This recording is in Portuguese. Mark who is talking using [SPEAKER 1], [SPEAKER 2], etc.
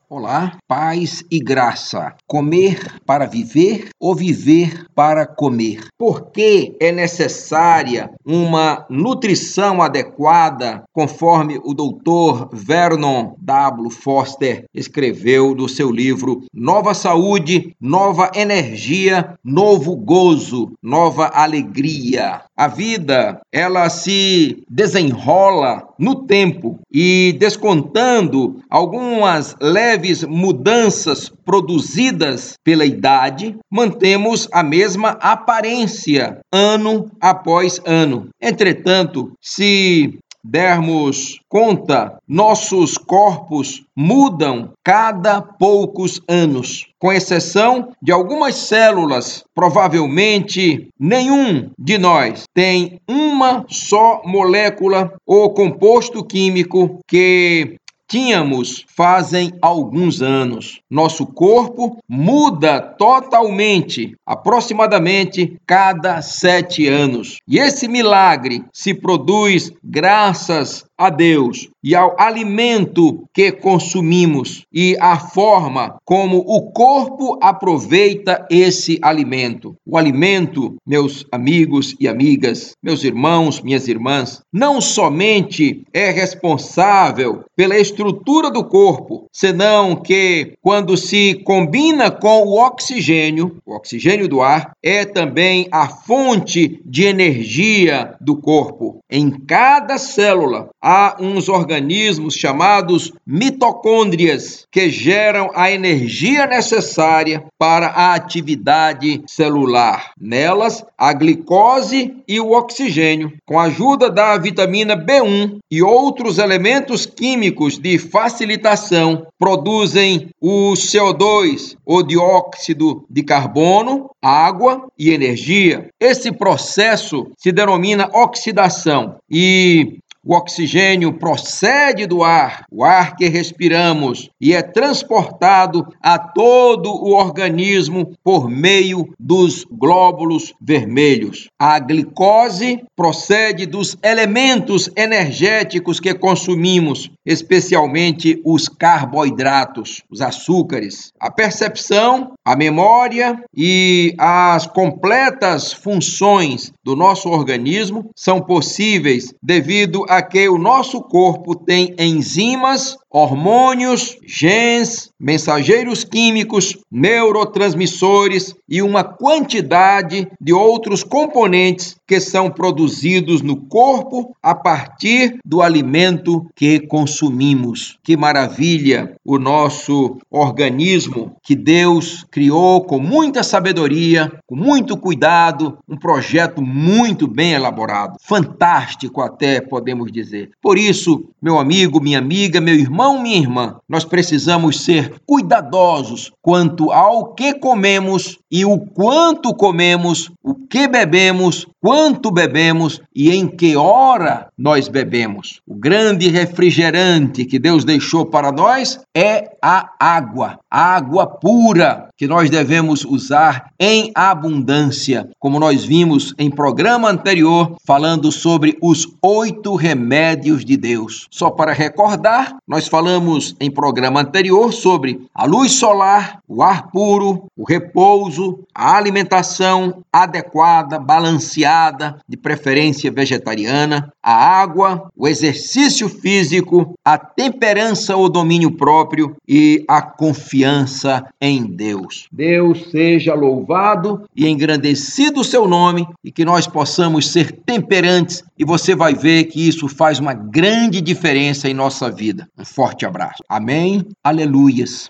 [SPEAKER 1] Olá, paz e graça. Comer para viver ou viver para comer? Por que é necessária uma nutrição adequada, conforme o doutor Vernon W. Foster escreveu no seu livro Nova Saúde, Nova Energia, Novo Gozo, Nova Alegria? A vida, ela se desenrola no tempo e descontando algumas leves mudanças produzidas pela idade, mantemos a mesma aparência ano após ano. Entretanto, se dermos conta, nossos corpos mudam cada poucos anos, com exceção de algumas células. Provavelmente nenhum de nós tem uma só molécula ou composto químico que tínhamos fazem alguns anos. Nosso corpo muda totalmente, aproximadamente cada 7 anos. E esse milagre se produz graças a Deus e ao alimento que consumimos e a forma como o corpo aproveita esse alimento. O alimento, meus amigos e amigas, meus irmãos, minhas irmãs, não somente é responsável pela estrutura do corpo, senão que quando se combina com o oxigênio do ar, é também a fonte de energia do corpo. Em cada célula há uns organismos chamados mitocôndrias que geram a energia necessária para a atividade celular. Nelas, a glicose e o oxigênio, com a ajuda da vitamina B1 e outros elementos químicos de facilitação, produzem o CO2, o dióxido de carbono, água e energia. Esse processo se denomina oxidação e o oxigênio procede do ar, o ar que respiramos, e é transportado a todo o organismo por meio dos glóbulos vermelhos. A glicose procede dos elementos energéticos que consumimos, especialmente os carboidratos, os açúcares. A percepção, a memória e as completas funções do nosso organismo são possíveis devido a que o nosso corpo tem enzimas, hormônios, genes, mensageiros químicos, neurotransmissores e uma quantidade de outros componentes que são produzidos no corpo a partir do alimento que consumimos. Que maravilha o nosso organismo que Deus criou com muita sabedoria, com muito cuidado, um projeto muito bem elaborado. Fantástico até podemos dizer. Por isso, meu amigo, minha amiga, meu irmão, minha irmã, nós precisamos ser cuidadosos quanto ao que comemos e o quanto comemos, o que bebemos, quanto bebemos e em que hora nós bebemos. O grande refrigerante que Deus deixou para nós é a água pura, que nós devemos usar em abundância, como nós vimos em programa anterior, falando sobre os 8 remédios de Deus. Só para recordar, nós falamos em programa anterior sobre a luz solar, o ar puro, o repouso, a alimentação adequada, balanceada, de preferência vegetariana, a água, o exercício físico, a temperança ou domínio próprio e a confiança em Deus. Deus seja louvado e engrandecido o seu nome e que nós possamos ser temperantes e você vai ver que isso faz uma grande diferença em nossa vida. Um forte abraço. Amém. Aleluias.